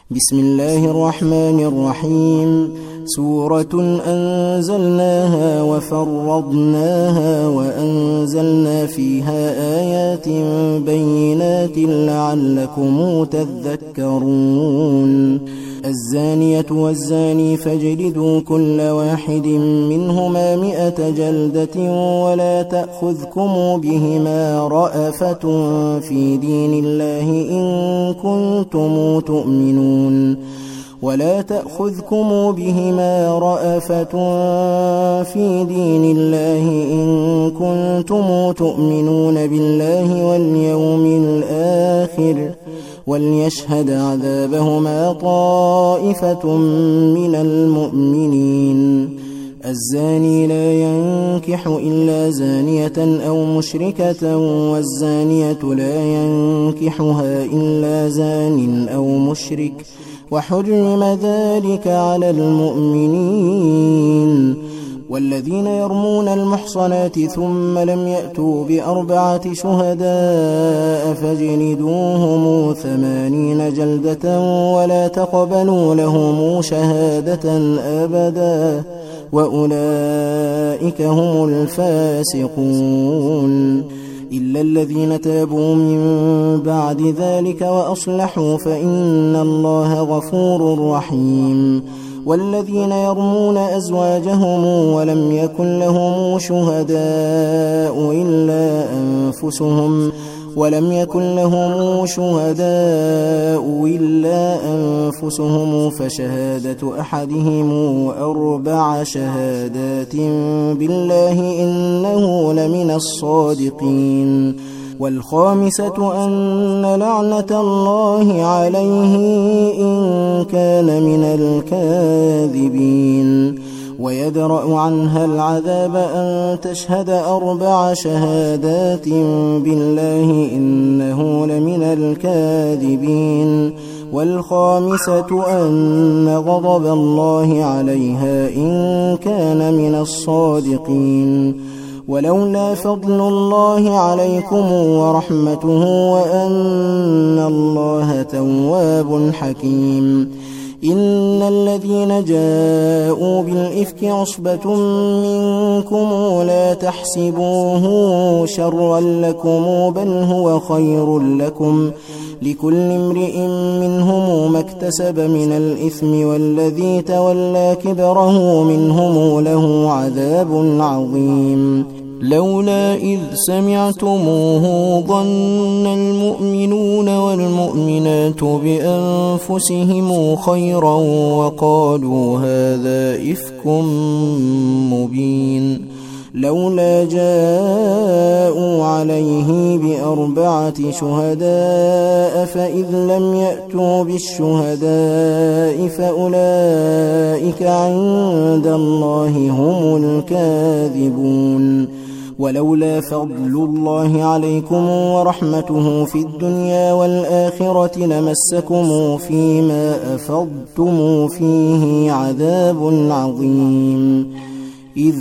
بسم الله الرحمن الرحيم. سورة أنزلناها وفرضناها وأنزلنا فيها آيات بينات لعلكم تذكرون. الزانية والزاني فاجلدوا كل واحد منهما 100 جلدة ولا تأخذكم بهما رأفة في دين الله إن كنتم تؤمنون في دين الله إن كنتم تؤمنون بالله واليوم الآخر وليشهد عذابهما طائفة من المؤمنين. الزاني لا ينكح إلا زانية أو مشركة والزانية لا ينكحها إلا زان أو مشرك وحرم ذلك على المؤمنين. والذين يرمون المحصنات ثم لم يأتوا ب4 شهداء فاجلدوهم 80 جلدة ولا تقبلوا لهم شهادة أبدا وأولئك هم الفاسقون. إلا الذين تابوا من بعد ذلك وأصلحوا فإن الله غفور رحيم. والذين يرمون أزواجهم ولم يكن لهم شهداء إلا أنفسهم فشهادة أحدهم 4 شهادات بالله إنه لمن الصادقين. والخامسة أن لعنة الله عليه إن كان من الكاذبين. ويدرأ عنها العذاب أن تشهد 4 شهادات بالله إنه لمن الكاذبين. والخامسة أن غضب الله عليها إن كان من الصادقين. ولولا فضل الله عليكم ورحمته وأن الله تواب حكيم. إن الذين جاءوا بالإفك عصبة منكم لا تحسبوه شرا لكم بل هو خير لكم لكل امرئ منهم ما اكتسب من الإثم والذي تولى كبره منهم له عذاب عظيم. لولا إذ سمعتموه ظن المؤمنون والمؤمنات بأنفسهم خيرا وقالوا هذا إفك مبين. لولا جاءوا عليه ب4 شهداء فإذ لم يأتوا بالشهداء فأولئك عند الله هم الكاذبون. ولولا فضل الله عليكم ورحمته في الدنيا والآخرة لمسكم فيما أفضتم فيه عذاب عظيم. إذ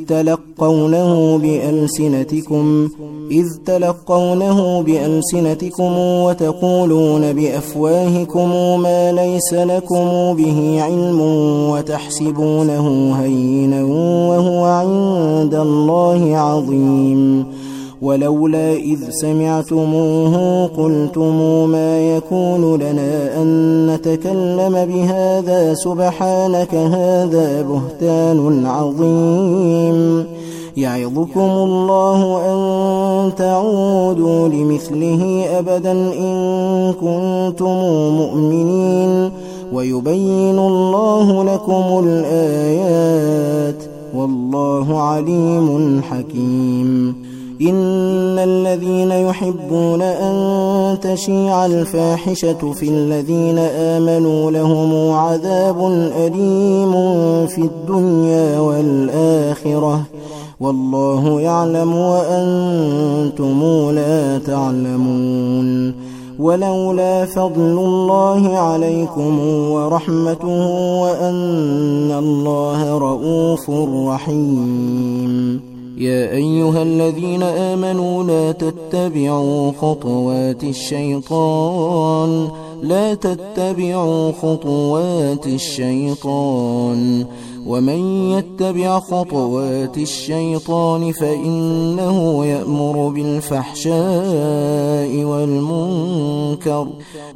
تلقونه بألسنتكم وتقولون بأفواهكم ما ليس لكم به علم وتحسبونه هينا وهو عند الله عظيم. ولولا إذ سمعتموه قلتم ما يكون لنا أن نتكلم بهذا سبحانك هذا بهتان عظيم. يعظكم الله أن تعودوا لمثله أبدا إن كنتم مؤمنين ويبين الله لكم الآيات والله عليم حكيم. إن الذين يحبون أن تشيع الفاحشة في الذين آمنوا لهم عذاب أليم في الدنيا والآخرة والله يعلم وأنتم لا تعلمون. ولولا فضل الله عليكم ورحمته وأن الله رؤوف رحيم. يا أيها الذين آمنوا لا تتبعوا خطوات الشيطان لا تتبعوا خطوات الشيطان ومن يتبع خطوات الشيطان فإنه يأمر بالفحشاء والمنكر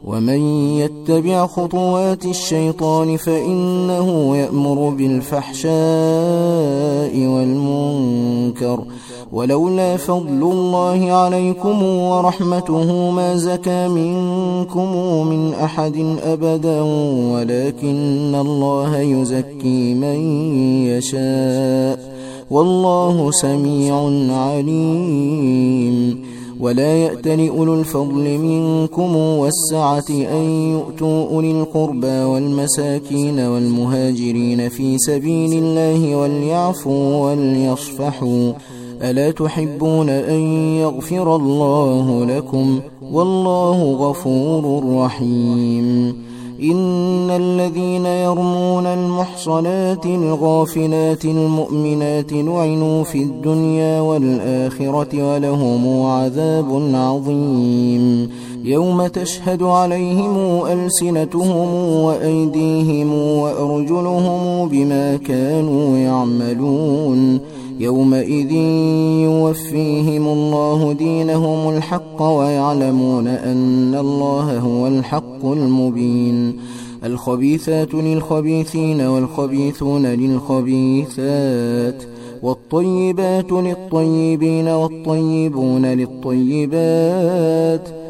ولولا فضل الله عليكم ورحمته ما زكى منكم من أحد أبدا ولكن الله يزكي من يشاء والله سميع عليم. ولا يأتل أولو الفضل منكم والسعة أن يؤتوا أولي القربى والمساكين والمهاجرين في سبيل الله وليعفوا وليصفحوا ألا تحبون أن يغفر الله لكم والله غفور رحيم. إن الذين يرمون المحصنات الغافلات المؤمنات لعنوا في الدنيا والآخرة ولهم عذاب عظيم. يوم تشهد عليهم ألسنتهم وأيديهم وأرجلهم بما كانوا يعملون يومئذ يوفيهم الله دينهم الحق ويعلمون أن الله هو الحق المبين. الخبيثات للخبيثين والخبيثون للخبيثات والطيبات للطيبين والطيبون للطيبات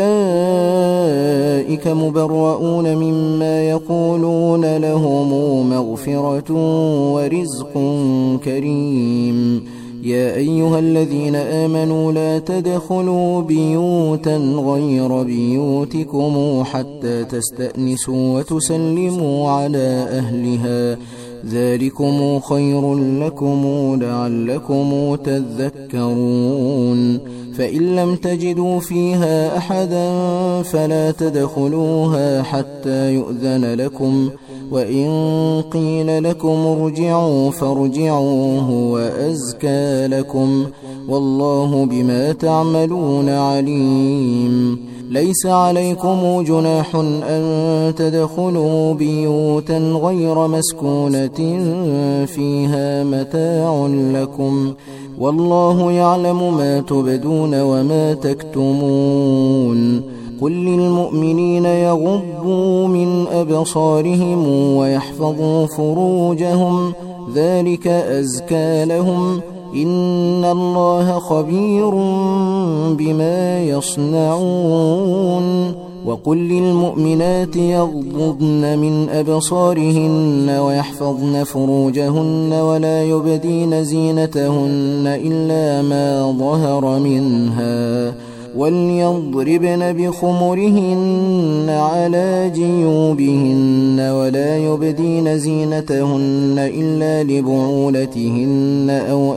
أولئك مبرؤون مما يقولون لهم مغفرة ورزق كريم. يا أيها الذين آمنوا لا تدخلوا بيوتا غير بيوتكم حتى تستأنسوا وتسلموا على أهلها ذلكم خير لكم لعلكم تذكرون. فإن لم تجدوا فيها أحدا فلا تدخلوها حتى يؤذن لكم وإن قيل لكم ارجعوا فارجعوا هو أزكى لكم والله بما تعملون عليم. ليس عليكم جناح أن تدخلوا بيوتا غير مسكونة فيها متاع لكم والله يعلم ما تبدون وما تكتمون. قل للمؤمنين يغضوا من أبصارهم ويحفظوا فروجهم ذلك أزكى لهم إن الله خبير بما يصنعون. وقل للمؤمنات يغضضن من أبصارهن ويحفظن فروجهن ولا يبدين زينتهن إلا ما ظهر منها وليضربن بخمرهن على جيوبهن ولا يبدين زينتهن إلا لبعولتهن أو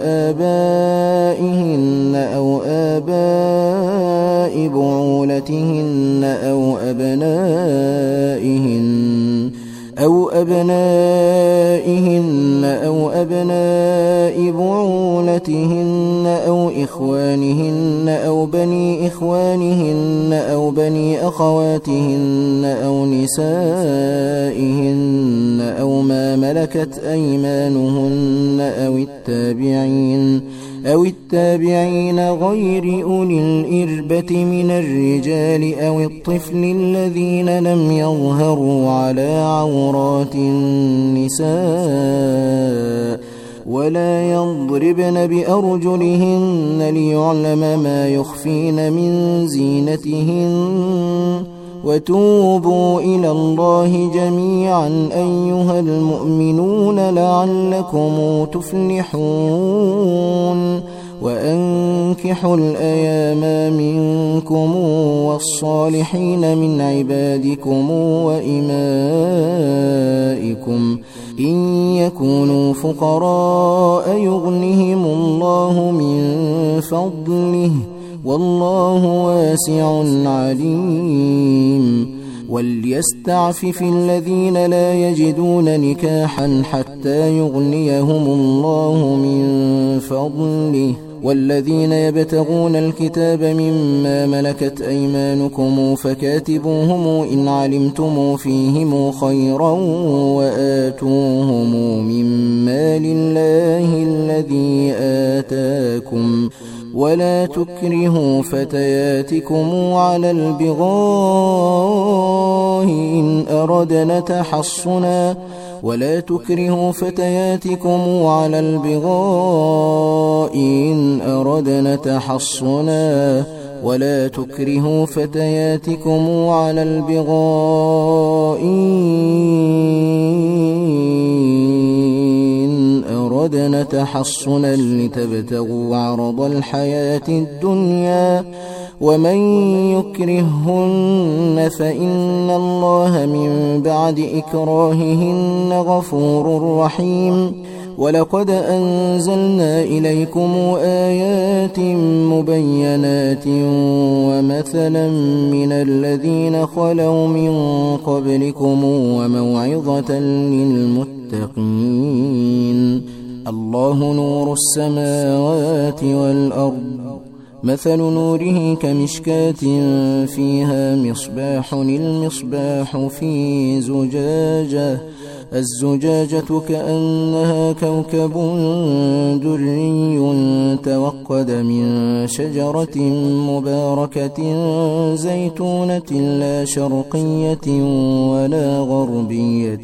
آباء بعولتهن أو أبنائهن أو بعولتهن أو إخوانهن أو بني إخوانهن أو بني أخواتهن أو نسائهن أو ما ملكت أيمانهن أو التابعين غير أولي الإربة من الرجال أو الطفل الذين لم يظهروا على عورات النساء ولا يضربن بأرجلهن ليعلم ما يخفين من زينتهن. وتوبوا إلى الله جميعا أيها المؤمنون لعلكم تفلحون. وأنكحوا الأيام منكم والصالحين من عبادكم وإمائكم إن يكونوا فقراء يغنهم الله من فضله والله واسع عليم. وليستعفف الذين لا يجدون نكاحا حتى يغنيهم الله من فضله والذين يبتغون الكتاب مما ملكت أيمانكم فكاتبوهم إن علمتم فيهم خيرا وآتوهم مما لله الذي آتاكم ولا تكرهوا فتياتكم على البغاء إن أردنا تحصنا ولا تكرهوا فتياتكم على البغاء إن أردنا تحصنا لتبتغوا عرض الحياة الدنيا ومن يكرههن فإن الله من بعد إكراههن غفور رحيم. ولقد أنزلنا إليكم آيات مبينات ومثلا من الذين خلوا من قبلكم وموعظة للمتقين. الله نور السماوات والأرض مثل نوره كمشكاة فيها مصباح المصباح في زجاجة الزجاجة كأنها كوكب دري توقد من شجرة مباركة زيتونة لا شرقية ولا غربية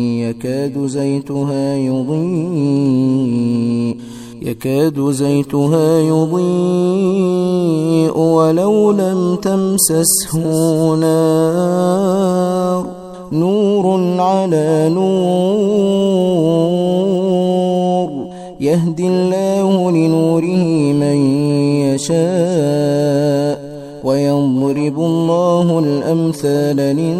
يكاد زيتها يضيء ولو لم تمسسه نار نور على نور يهدي الله لنوره من يشاء ويضرب الله الأمثال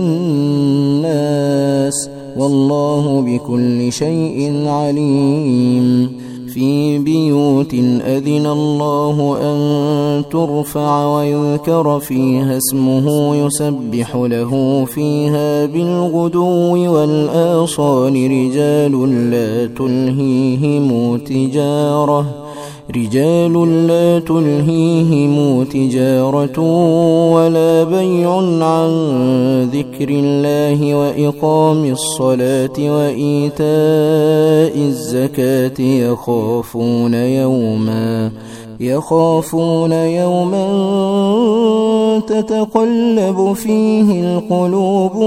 للناس والله بكل شيء عليم. في بيوت أذن الله أن ترفع ويذكر فيها اسمه يسبح له فيها بالغدو والآصال رجال لا تلهيهم تجارة ولا بيع عن ذكر الله وإقام الصلاة وإيتاء الزكاة يخافون يوما تتقلب فيه القلوب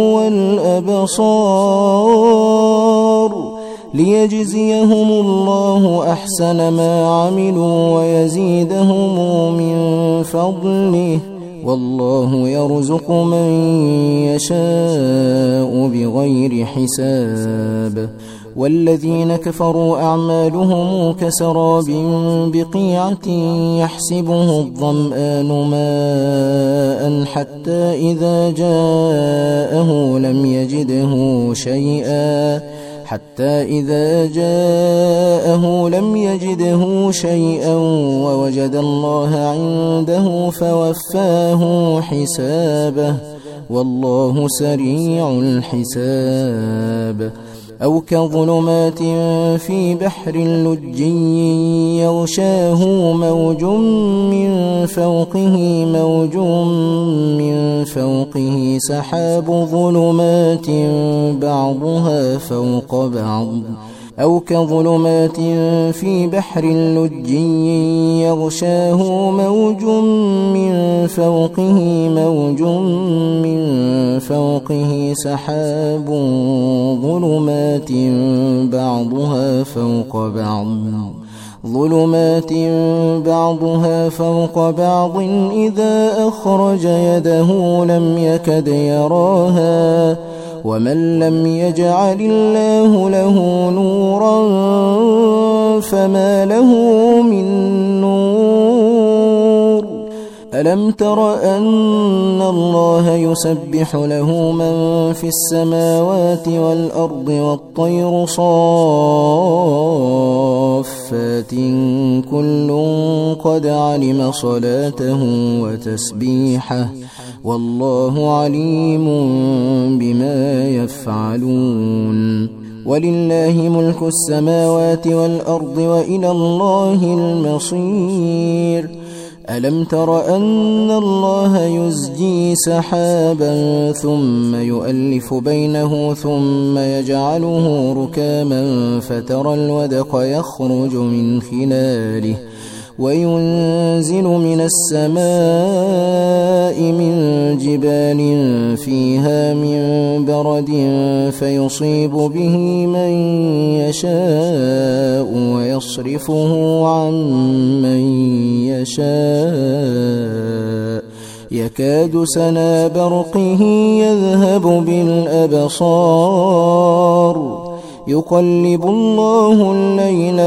والأبصار ليجزيهم الله أحسن ما عملوا ويزيدهم من فضله والله يرزق من يشاء بغير حساب. والذين كفروا أعمالهم كسراب بقيعة يحسبه الظمآن ماء حتى إذا جاءه لم يجده شيئا ووجد الله عنده فوفاه حسابه والله سريع الحساب. أو كظلمات في بحر لجي يغشاه موج من فوقه سحاب ظلمات بعضها فوق بعض أو كظلمات في بحر لجي يغشاه موج من فوقه سحاب ظلمات بعضها فوق بعض إذا أخرج يده لم يكد يراها ومن لم يجعل الله له نورا فما له من نور. ألم تر أن الله يسبح له من في السماوات والأرض والطير صافات كل قد علم صلاته وتسبيحه والله عليم بما يفعلون. ولله ملك السماوات والأرض وإلى الله المصير. ألم تر أن الله يزجي سحابا ثم يؤلف بينه ثم يجعله ركاما فترى الودق يخرج من خلاله وينزل من السماء من جبال فيها من برد فيصيب به من يشاء ويصرفه عن من يشاء يكاد سنا برقه يذهب بالأبصار يقلب الله الليل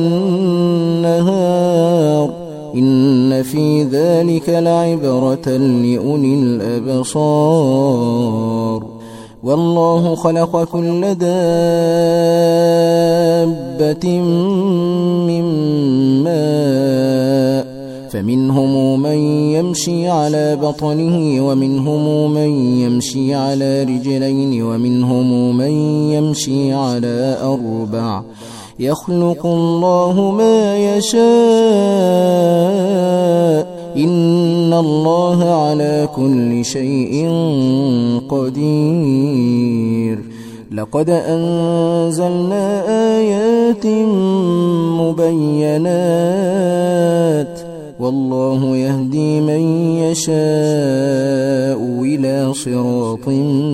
والنهار إن في ذلك لعبرة لأولي الأبصار. والله خلق كل دابة من ماء فمنهم من يمشي على بطنه ومنهم من يمشي على رجلين ومنهم من يمشي على أربع يخلق الله ما يشاء إن الله على كل شيء قدير. لقد أنزلنا آيات مبينات والله يهدي من يشاء إلى صراط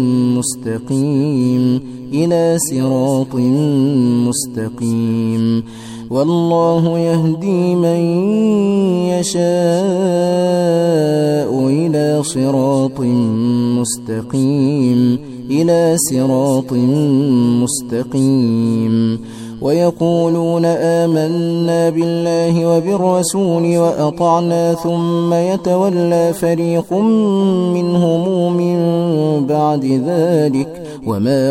مستقيم والله يهدي من يشاء إلى صراط مستقيم ويقولون آمنا بالله وبالرسول وأطعنا ثم يتولى فريق منهم من بعد ذلك وما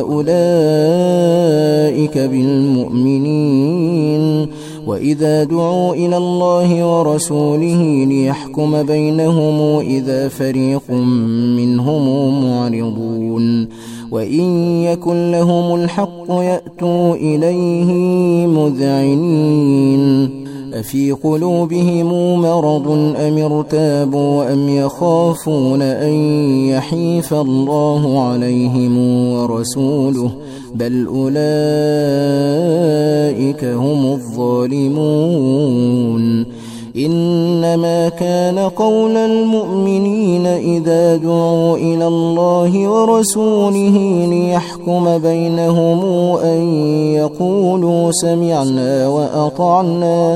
أولئك بالمؤمنين. وإذا دعوا إلى الله ورسوله ليحكم بينهم إذا فريق منهم معرضون وإن يكن لهم الحق يأتوا إليه مذعنين. أفي قلوبهم مرض أم ارتابوا أم يخافون أن يحيف الله عليهم ورسوله بل أولئك هم الظالمون. إنما كان قول المؤمنين إذا دعوا إلى الله ورسوله ليحكم بينهم أن يقولوا سمعنا وأطعنا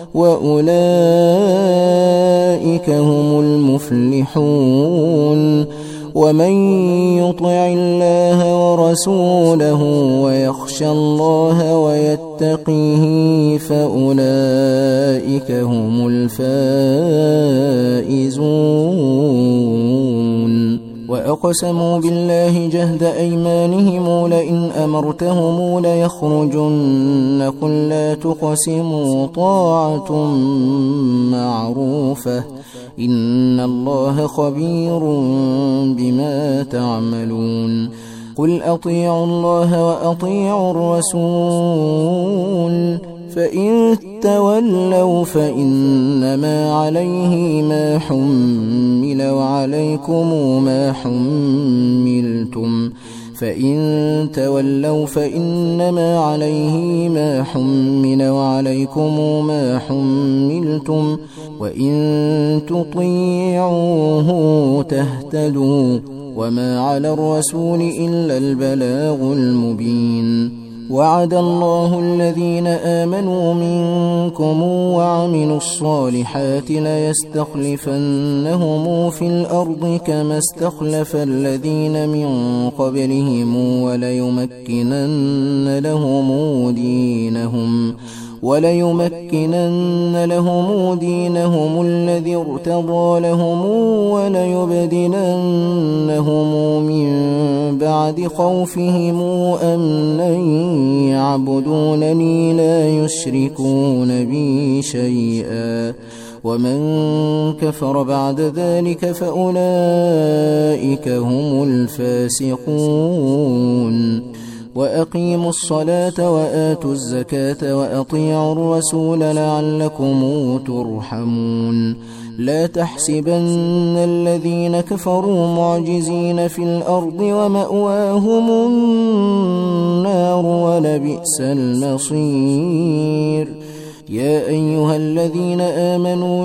وأولئك هم المفلحون. ومن يطع الله ورسوله ويخشى الله ويتقيه فأولئك هم الفائزون. وأقسموا بالله جهد أيمانهم لئن أمرتهم ليخرجن قل لا تقسموا طاعة معروفة إن الله خبير بما تعملون. قل أطيعوا الله وأطيعوا الرسول فإن تولوا فإنما عليه ما حمل وعليكم ما حملتم فإن تولوا فإنما عليه ما حمل وعليكم ما حملتم وإن تطيعوه تهتدوا وما على الرسول إلا البلاغ المبين. وعد الله الذين آمنوا منكم وعملوا الصالحات ليستخلفنهم في الأرض كما استخلف الذين من قبلهم وليمكنن لهم دينهم الذي ارتضى لهم وليبدلنهم من بعد خوفهم أمنا يعبدونني لا يشركون بي شيئا ومن كفر بعد ذلك فأولئك هم الفاسقون. وأقيموا الصلاة وآتوا الزكاة وأطيعوا الرسول لعلكم ترحمون لا تحسبن الذين كفروا معجزين في الأرض ومأواهم النار ولبئس المصير يا أيها الذين آمنوا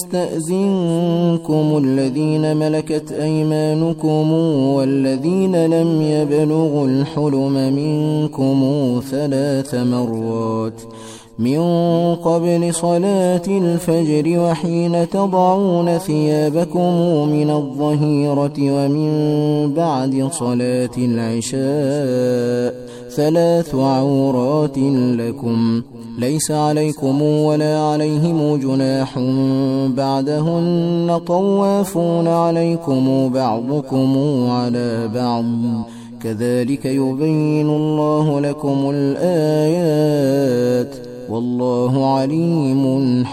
ليستأذنكم الذين ملكت أيمانكم والذين لم يبلغوا الحلم منكم 3 مرات من قبل صلاة الفجر وحين تضعون ثيابكم من الظهيرة ومن بعد صلاة العشاء 3 عورات لكم ليس عليكم ولا عليهم جناح بعدهن طوافون عليكم بعضكم على بعض كذلك يبين الله لكم الآيات والله عليم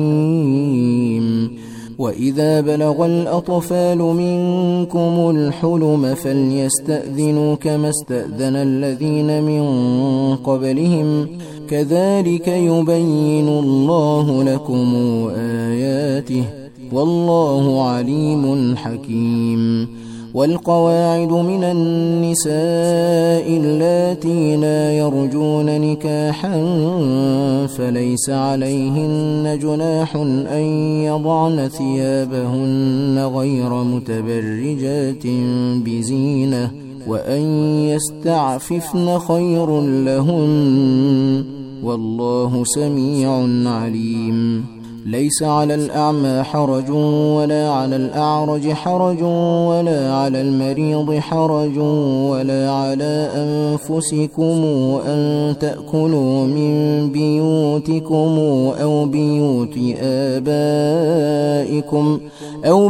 حكيم وإذا بلغ الأطفال منكم الحلم فليستأذنوا كما استأذن الذين من قبلهم كذلك يبين الله لكم آياته والله عليم حكيم والقواعد من النساء اللاتي لا يرجون نكاحا فليس عليهن جناح أن يضعن ثيابهن غير متبرجات بزينة وأن يستعففن خير لهن والله سميع عليم ليس على الأعمى حرج ولا على الأعرج حرج ولا على المريض حرج ولا على أنفسكم أن تأكلوا من بيوتكم أو بيوت آبائكم أو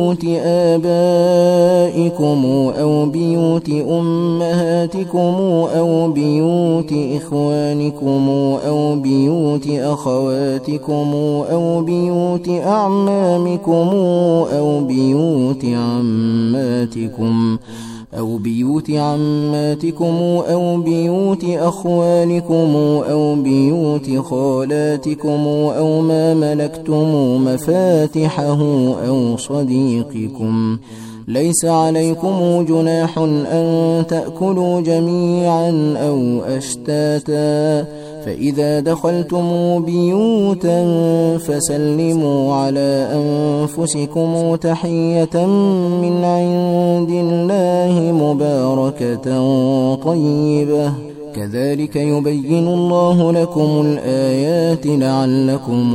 بيوت أمهاتكم أو بيوت إخوانكم أو بيوت أخواتكم أو بيوت أعمامكم أو بيوت عماتكم أو بيوت أخوالكم أو بيوت خالاتكم أو ما ملكتم مفاتحه أو صديقكم ليس عليكم جناح أن تأكلوا جميعا أو أشتاتا فإذا دخلتم بيوتا فسلموا على أنفسكم تحية من عند الله مباركة طيبة كذلك يبين الله لكم الآيات لعلكم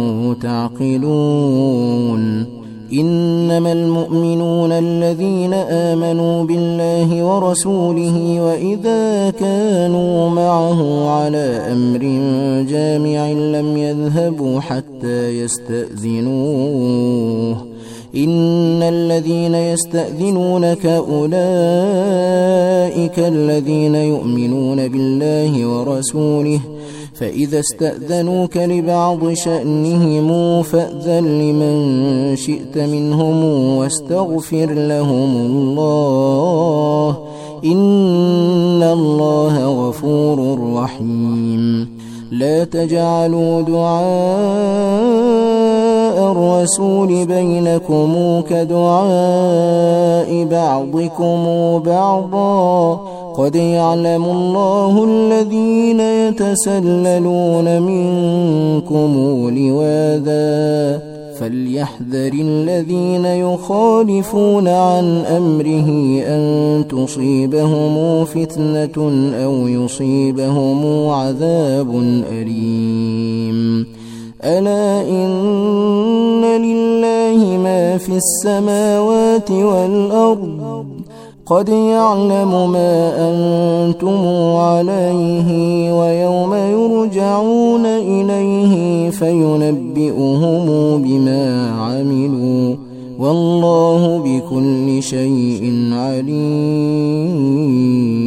تعقلون إنما المؤمنون الذين آمنوا بالله ورسوله وإذا كانوا معه على أمر جامع لم يذهبوا حتى يستأذنوه إن الذين يستأذنونك أولئك الذين يؤمنون بالله ورسوله فإذا استأذنوك لبعض شأنهم فأذن لمن شئت منهم واستغفر لهم الله إن الله غفور رحيم لا تجعلوا دعاء الرسول بينكم كدعاء بعضكم بعضا قد يعلم الله الذين يتسللون منكم لواذا فليحذر الذين يخالفون عن أمره أن تصيبهم فتنة أو يصيبهم عذاب أليم ألا إن لله ما في السماوات والأرض قد يعلم ما أنتم عليه ويوم يرجعون إليه فينبئهم بما عملوا والله بكل شيء عليم